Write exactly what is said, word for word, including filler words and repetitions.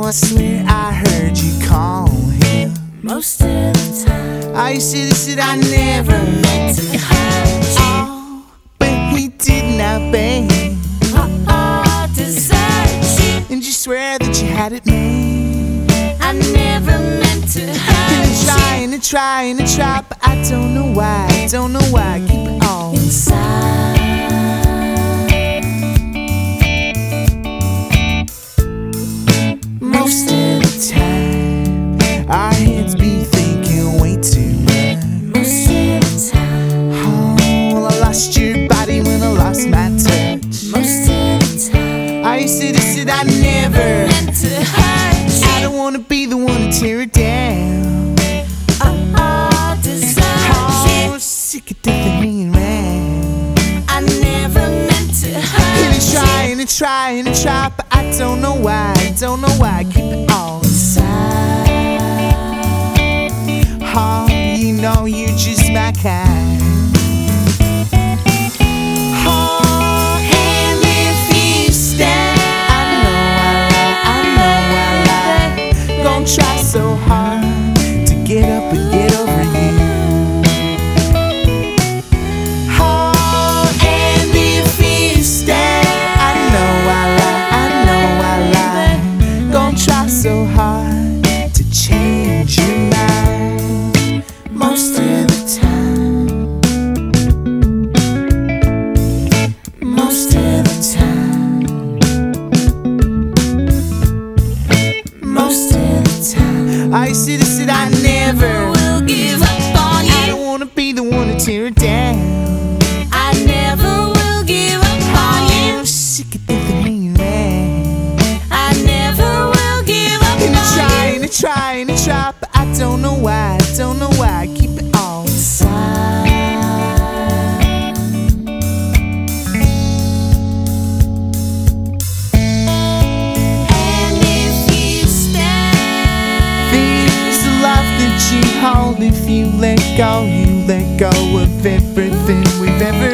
I swear I heard you call him most of the time. I said, I said I never meant to hurt you. Oh, but he did not, babe. Oh, oh, desert you. And you swear that you had it made. I never meant to hurt And I you. try and I try and I try, but I don't know why, I don't know why I keep it all inside. Most of the time, our heads be thinking way too much. Most of the time. Oh, well, I lost your body when I lost my touch. Most of the time. I said, I said I never meant to hurt you. I don't wanna be the one to tear it down. Oh, oh, desert Oh, you. sick of death and hanging around. I never meant to hurt And I try you. and I try and I try, but I don't know why, I don't know why I keep it all Inside. Oh, you know you're just my kind. Oh, and if you stay, I know I lie, I know I lie. Gonna try so hard to get up and get over you. Oh, and if you stay, I know I lie, I know I lie. Gonna try so hard to change your mind. Most of the time, most of the time, most of the time. I said, I said I never will give up on I you. don't wanna be the one to tear it down. I never will give up on I'm you. sick of death and hanging around. I never will give up And I on try you. and I try and I try, but I don't know why, I don't know why I keep it all Inside. And if you stay, These the love that you hold. If you let go, you let go of everything we've ever